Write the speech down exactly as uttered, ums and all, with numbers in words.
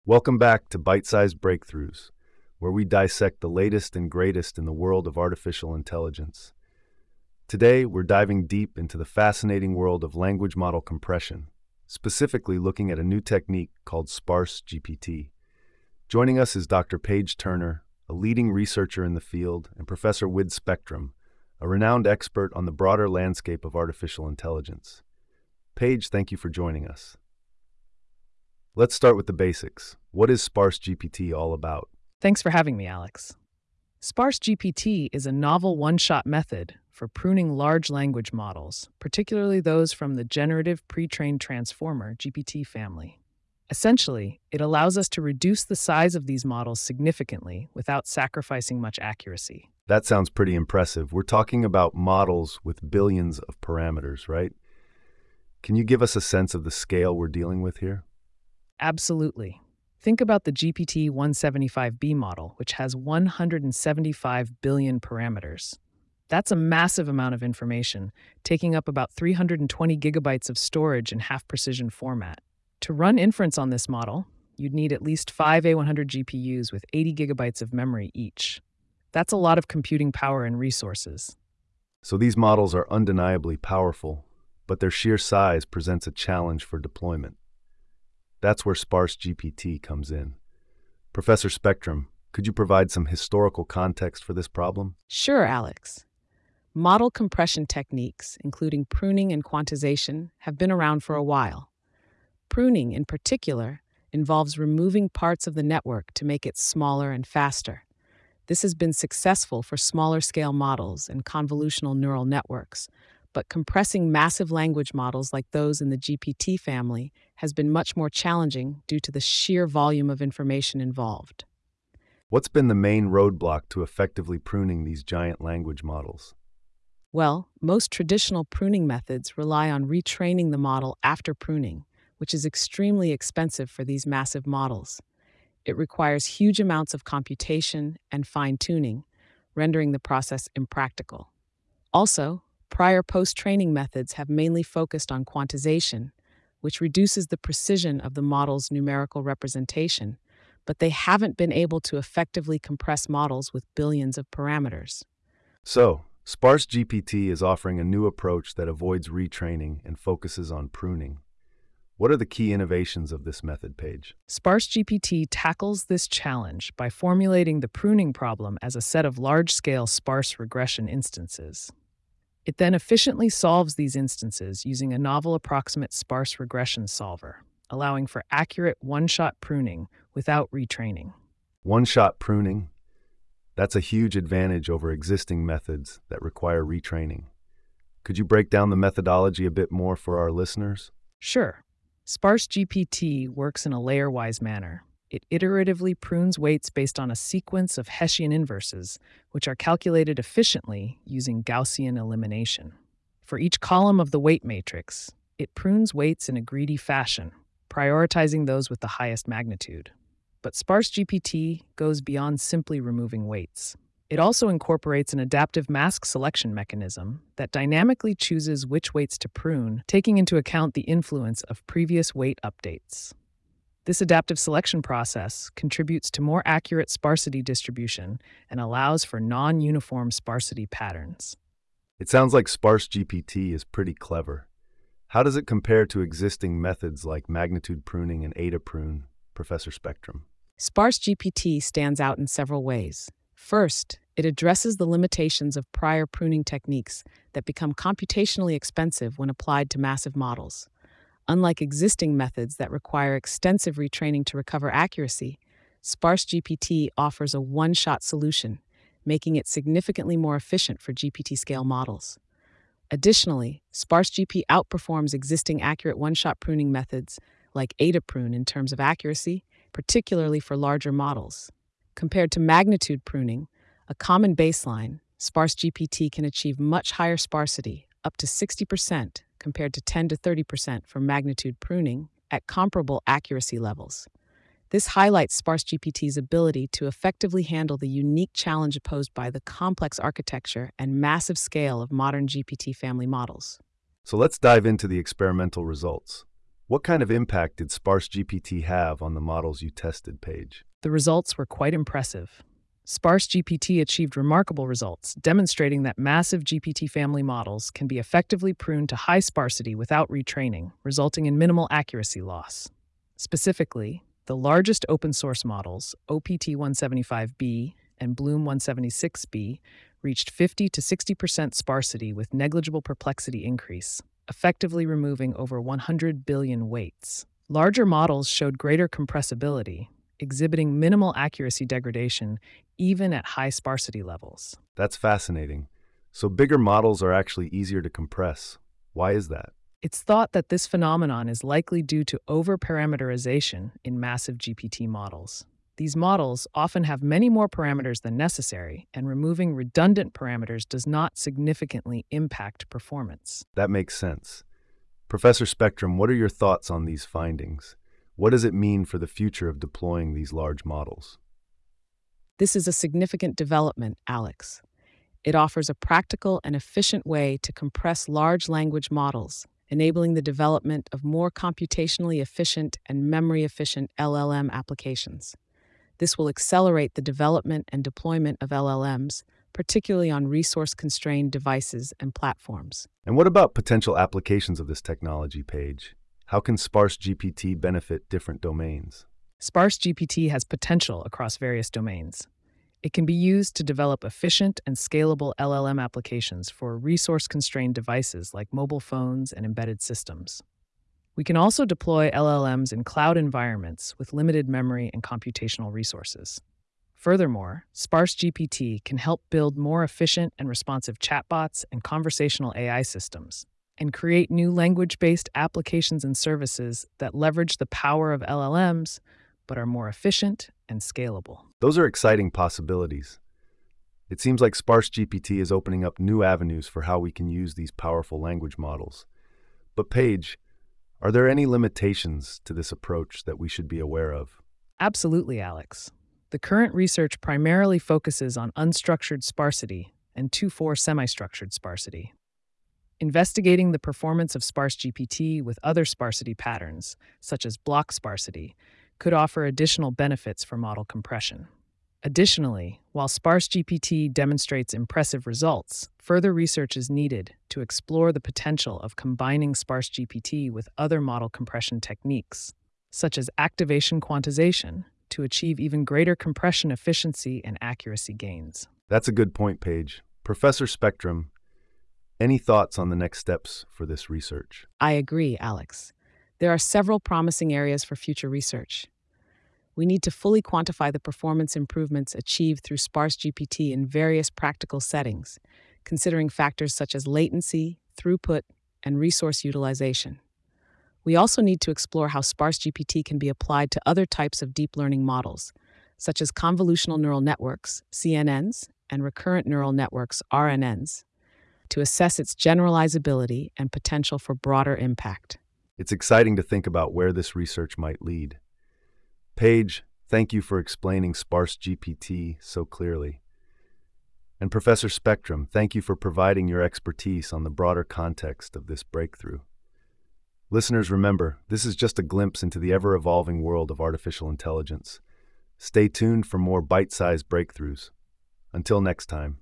Welcome back to Bite-Sized Breakthroughs, where we dissect the latest and greatest in the world of artificial intelligence. Today, we're diving deep into the fascinating world of language model compression, specifically looking at a new technique called Sparse G P T. Joining us is Doctor Paige Turner, a leading researcher in the field, and Professor Wid Spectrum, a renowned expert on the broader landscape of artificial intelligence. Paige, thank you for joining us. Let's start with the basics. What is Sparse G P T all about? Thanks for having me, Alex. Sparse G P T is a novel one-shot method for pruning large language models, particularly those from the Generative Pre-trained Transformer G P T family. Essentially, it allows us to reduce the size of these models significantly without sacrificing much accuracy. That sounds pretty impressive. We're talking about models with billions of parameters, right? Can you give us a sense of the scale we're dealing with here? Absolutely. Think about the G P T one seventy-five B model, which has one hundred seventy-five billion parameters. That's a massive amount of information, taking up about three hundred twenty gigabytes of storage in half-precision format. To run inference on this model, you'd need at least five A one hundred G P Us with eighty gigabytes of memory each. That's a lot of computing power and resources. So these models are undeniably powerful, but their sheer size presents a challenge for deployment. That's where Sparse G P T comes in. Professor Spectrum, could you provide some historical context for this problem? Sure, Alex. Model compression techniques, including pruning and quantization, have been around for a while. Pruning, in particular, involves removing parts of the network to make it smaller and faster. This has been successful for smaller-scale models and convolutional neural networks, but compressing massive language models like those in the G P T family has been much more challenging due to the sheer volume of information involved. What's been the main roadblock to effectively pruning these giant language models? Well, most traditional pruning methods rely on retraining the model after pruning, which is extremely expensive for these massive models. It requires huge amounts of computation and fine-tuning, rendering the process impractical. Also, prior post-training methods have mainly focused on quantization, which reduces the precision of the model's numerical representation, but they haven't been able to effectively compress models with billions of parameters. So, Sparse G P T is offering a new approach that avoids retraining and focuses on pruning. What are the key innovations of this method, Paige? Sparse G P T tackles this challenge by formulating the pruning problem as a set of large-scale sparse regression instances. It then efficiently solves these instances using a novel approximate sparse regression solver, allowing for accurate one-shot pruning without retraining. One-shot pruning? That's a huge advantage over existing methods that require retraining. Could you break down the methodology a bit more for our listeners? Sure. Sparse G P T works in a layer-wise manner. It iteratively prunes weights based on a sequence of Hessian inverses, which are calculated efficiently using Gaussian elimination. For each column of the weight matrix, it prunes weights in a greedy fashion, prioritizing those with the highest magnitude. But Sparse G P T goes beyond simply removing weights. It also incorporates an adaptive mask selection mechanism that dynamically chooses which weights to prune, taking into account the influence of previous weight updates. This adaptive selection process contributes to more accurate sparsity distribution and allows for non-uniform sparsity patterns. It sounds like Sparse G P T is pretty clever. How does it compare to existing methods like magnitude pruning and AdaPrune, Professor Spectrum? Sparse G P T stands out in several ways. First, it addresses the limitations of prior pruning techniques that become computationally expensive when applied to massive models. Unlike existing methods that require extensive retraining to recover accuracy, Sparse G P T offers a one-shot solution, making it significantly more efficient for G P T-scale models. Additionally, Sparse G P T outperforms existing accurate one-shot pruning methods like AdaPrune in terms of accuracy, particularly for larger models. Compared to magnitude pruning, a common baseline, Sparse G P T can achieve much higher sparsity, up to sixty percent, compared to ten to thirty percent for magnitude pruning at comparable accuracy levels. This highlights Sparse G P T's ability to effectively handle the unique challenge posed by the complex architecture and massive scale of modern G P T family models. So let's dive into the experimental results. What kind of impact did Sparse G P T have on the models you tested, Paige? The results were quite impressive. Sparse G P T achieved remarkable results, demonstrating that massive G P T family models can be effectively pruned to high sparsity without retraining, resulting in minimal accuracy loss. Specifically, the largest open-source models, O P T one seventy-five B and Bloom one seventy-six B, reached fifty to sixty percent sparsity with negligible perplexity increase, effectively removing over one hundred billion weights. Larger models showed greater compressibility, exhibiting minimal accuracy degradation even at high sparsity levels. That's fascinating. So bigger models are actually easier to compress. Why is that? It's thought that this phenomenon is likely due to over-parameterization in massive G P T models. These models often have many more parameters than necessary, and removing redundant parameters does not significantly impact performance. That makes sense. Professor Spectrum, what are your thoughts on these findings? What does it mean for the future of deploying these large models? This is a significant development, Alex. It offers a practical and efficient way to compress large language models, enabling the development of more computationally efficient and memory-efficient L L M applications. This will accelerate the development and deployment of L L Ms, particularly on resource-constrained devices and platforms. And what about potential applications of this technology, Paige? How can Sparse G P T benefit different domains? Sparse G P T has potential across various domains. It can be used to develop efficient and scalable L L M applications for resource-constrained devices like mobile phones and embedded systems. We can also deploy L L Ms in cloud environments with limited memory and computational resources. Furthermore, Sparse G P T can help build more efficient and responsive chatbots and conversational A I systems, and create new language-based applications and services that leverage the power of L L Ms, but are more efficient and scalable. Those are exciting possibilities. It seems like Sparse G P T is opening up new avenues for how we can use these powerful language models. But Paige, are there any limitations to this approach that we should be aware of? Absolutely, Alex. The current research primarily focuses on unstructured sparsity and two four semi-structured sparsity. Investigating the performance of Sparse G P T with other sparsity patterns, such as block sparsity, could offer additional benefits for model compression. Additionally, while Sparse G P T demonstrates impressive results, further research is needed to explore the potential of combining Sparse G P T with other model compression techniques, such as activation quantization, to achieve even greater compression efficiency and accuracy gains. That's a good point, Paige. Professor Spectrum, any thoughts on the next steps for this research? I agree, Alex. There are several promising areas for future research. We need to fully quantify the performance improvements achieved through Sparse G P T in various practical settings, considering factors such as latency, throughput, and resource utilization. We also need to explore how Sparse G P T can be applied to other types of deep learning models, such as convolutional neural networks, C N Ns, and recurrent neural networks, R N Ns, to assess its generalizability and potential for broader impact. It's exciting to think about where this research might lead. Paige, thank you for explaining Sparse G P T so clearly. And Professor Spectrum, thank you for providing your expertise on the broader context of this breakthrough. Listeners, remember, this is just a glimpse into the ever-evolving world of artificial intelligence. Stay tuned for more bite-sized breakthroughs. Until next time.